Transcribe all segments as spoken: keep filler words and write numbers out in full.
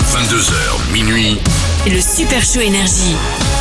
vingt-deux heures, minuit. Le Super Show Énergie.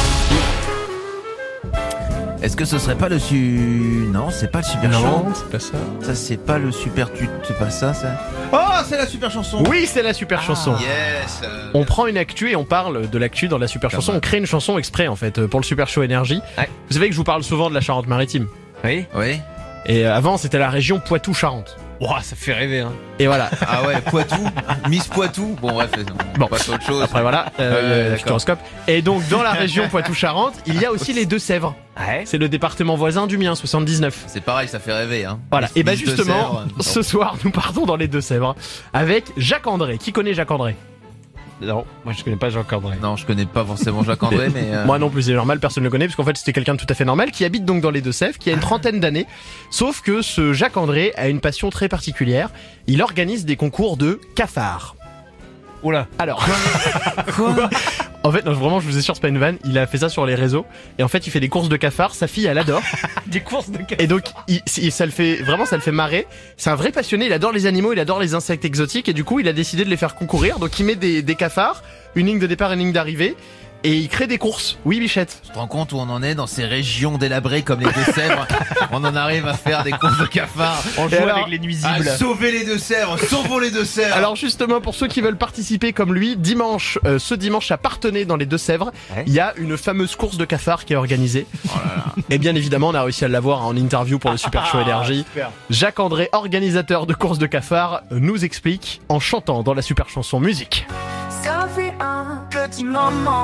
Est-ce que ce serait pas le su... Non, c'est pas le super Non, show. c'est pas ça. Ça, c'est pas le super tu... C'est pas ça, ça. Oh, c'est la super chanson. Oui, c'est la super chanson. Yes. euh, On prend une actu et on parle de l'actu dans la super chanson. On crée une chanson exprès en fait pour le Super Show Énergie. Ouais. Vous savez que je vous parle souvent de la Charente-Maritime. Oui. Oui. Et euh, avant c'était la région Poitou-Charentes. Ouah, ça fait rêver, hein. Et voilà. Ah ouais, Poitou. Miss Poitou. Bon, bref, on Bon. passe à autre chose. Après voilà, euh, Ouais, le d'accord. futuroscope. Et donc dans la région Poitou-Charentes, il y a aussi les Deux-Sèvres. Ouais. C'est le département voisin du mien, soixante-dix-neuf. C'est pareil, ça fait rêver, hein. Voilà. Miss- Et bah Miss justement, Deux-Sèvres. ce soir nous partons dans les Deux-Sèvres avec Jacques André. Qui connaît Jacques André? Non, moi je connais pas Jacques André. Non, je connais pas forcément Jacques André, mais. euh, Moi non plus, c'est normal, personne ne le connaît, parce qu'en fait c'était quelqu'un de tout à fait normal, qui habite donc dans les Deux-Sèvres, qui a une trentaine d'années. Sauf que ce Jacques André a une passion très particulière. Il organise des concours de cafards. Oula. Alors, Quoi en fait, non, vraiment, je vous assure, c'est pas une vanne. Il a fait ça sur les réseaux. Et en fait, il fait des courses de cafards. Sa fille, elle adore. Des courses de café. Et donc, il, il- ça le fait, vraiment, ça le fait marrer. C'est un vrai passionné. Il adore les animaux, il adore les insectes exotiques. Et du coup, il a décidé de les faire concourir. Donc, il met des, des cafards, une ligne de départ et une ligne d'arrivée. Et il crée des courses. Oui, Bichette. Tu te rends compte où on en est dans ces régions délabrées comme les Deux-Sèvres? On en arrive à faire des courses de cafards. On Et joue alors- avec les À nuisibles. sauver les Deux-Sèvres, sauvons les Deux-Sèvres. Alors justement, pour ceux qui veulent participer comme lui, dimanche, euh, ce dimanche à Partenay dans les Deux-Sèvres, Ouais. il y a une fameuse course de cafards qui est organisée. Et bien évidemment, on a réussi à l'avoir en interview pour le Super Show Énergie. Super. Jacques André, organisateur de course de cafards, nous explique en chantant dans la super chanson musique. Ça fait un petit moment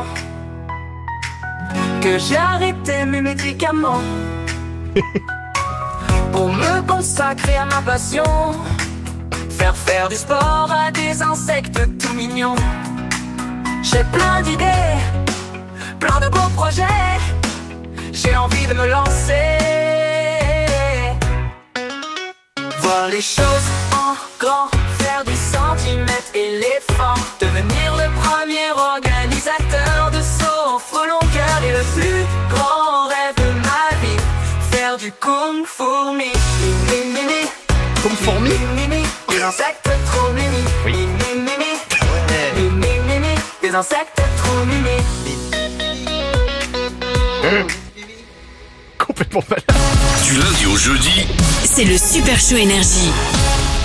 que j'ai arrêté mes médicaments pour me consacrer à ma passion, faire faire du sport à des insectes tout mignons. J'ai plein d'idées, plein de beaux projets, j'ai envie de me lancer, voir les choses en grand, faire des centimètres éléphants, devenir le premier organisateur de saut au frelon cœur et le plus grand rêve de ma vie, faire du kung fu mi, mi, mi, mi, Comme fourmi. mi, mi, mi, des insectes trop mimi, Oui. mi, mi, mi, mi, mi, mi, mi, mi, des insectes trop mimi. Complètement malade. Du lundi au jeudi, C'est le Super Show Énergie.